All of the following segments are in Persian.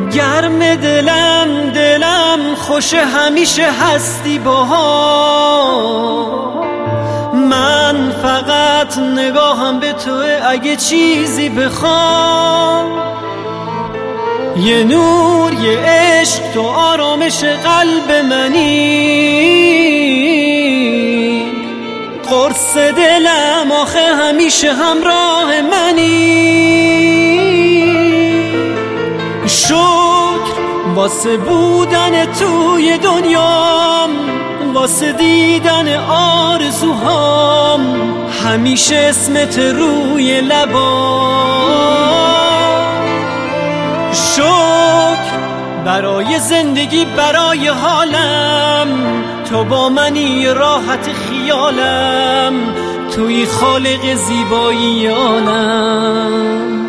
گرم دلم خوش همیشه هستی باها. من فقط نگاهم به توه، اگه چیزی بخوام یه نور یه عشق تو آرامش قلب منی. قرص دلم آخه همیشه همراه منی. شکر واسه بودن توی دنیام، واسه دیدن آرزوهام، همیشه اسمت روی لبام. شکر برای زندگی، برای حالم، تو با منی راحت خیالم، توی خالق زیبایی عالم.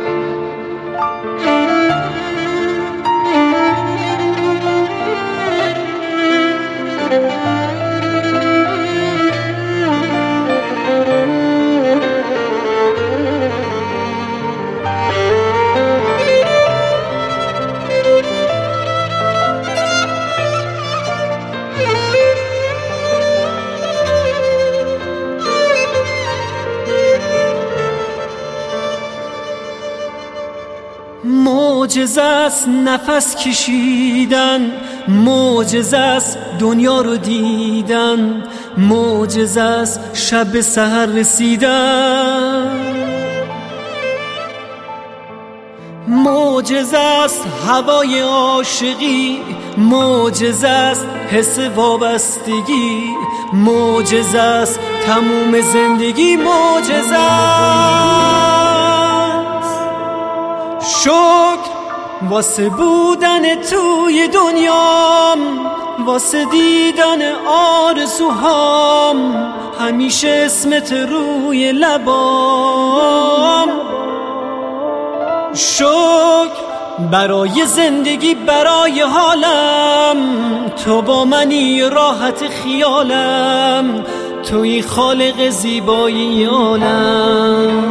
معجزه است نفس کشیدن، معجزه است دنیا رو دیدن، معجزه است شب به سحر رسیدن، معجزه است هوای عاشقی، معجزه است حس وابستگی، معجزه است تموم زندگی، معجزه است. شکر واسه بودن توی دنیام، واسه دیدن آرزوهام، همیشه اسمت روی لبام. شکر برای زندگی، برای حالم، تو با منی راحت خیالم، توی خالق زیبایی عالم.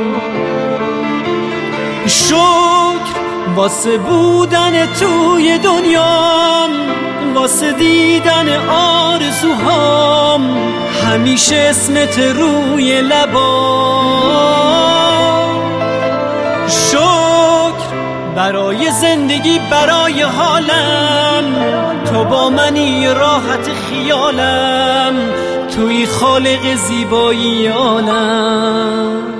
شکر واسه بودن توی دنیام، واسه دیدن آرزوهام، همیشه اسمت روی لبام. شکر برای زندگی، برای حالم، تو با منی راحت خیالم، توی خالق زیبایی عالم.